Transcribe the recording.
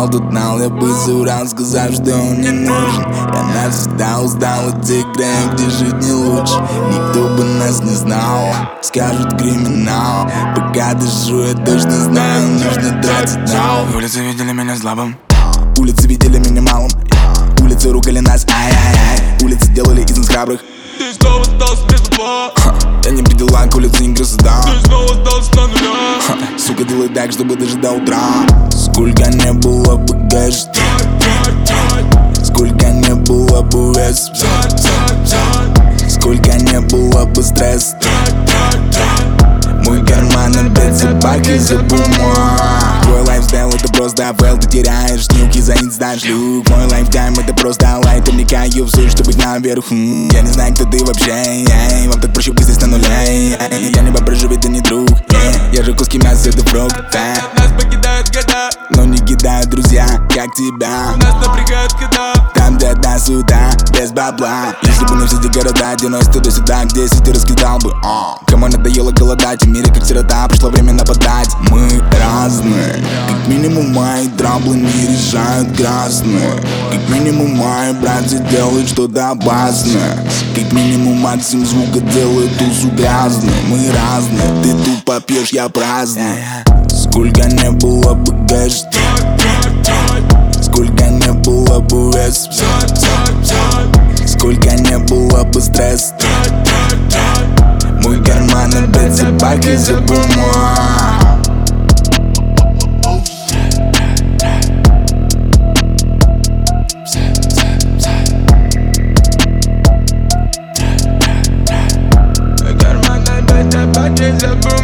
знал, тот знал, я бы соврал, сказав, что он не нужен. Я навсегда устал от тех краев, где жить не лучше. Никто бы нас не знал, скажут криминал. Пока дышу, я точно знаю, нужно тратить нал. Улицы видели меня слабым, улицы видели меня малым, улицы ругали нас, ай-ай-ай. Улицы делали из нас храбрых. ты снова остался без ума. Я не предела к улице, не красота. Ты снова остался на нуля. Сука, делай так, чтобы даже до утра. Сколько не было бы гэш, сколько не было бы вес, сколько не было бы стресс. Мой карман опять собак из-за бумаг. Твой лайфстайл это просто апел, ты теряешь снюки за инстач люк. Мой лайфтайм это просто лайт, увлекаю в суть, чтобы быть наверху. Я не знаю, кто ты вообще, вам так проще быть здесь на нуле. Я не проживет, ты не друг, я же куски мяса, это фрукт. Нас покидают года, но не кидают друзья, как тебя. нас напрягают года. Там, где до суда, без бабла. Если бы не все эти города, 90 до сюда, где сети раскидал бы. Кому надоело голодать, в мире как сирота, пришло время нападать. Мы разные, как минимум мои траблы не решают красные. Как минимум мои братья делают что-то опасное. Как минимум максимум звука делает тусу грязной. Мы разные, ты тупо пьешь, я праздный. Сколько не было бы гэш, сколько не было бы вес, сколько не было бы стресс. Мой карман опять собак из-за бумаг. Карман опять собак из-за бумаг.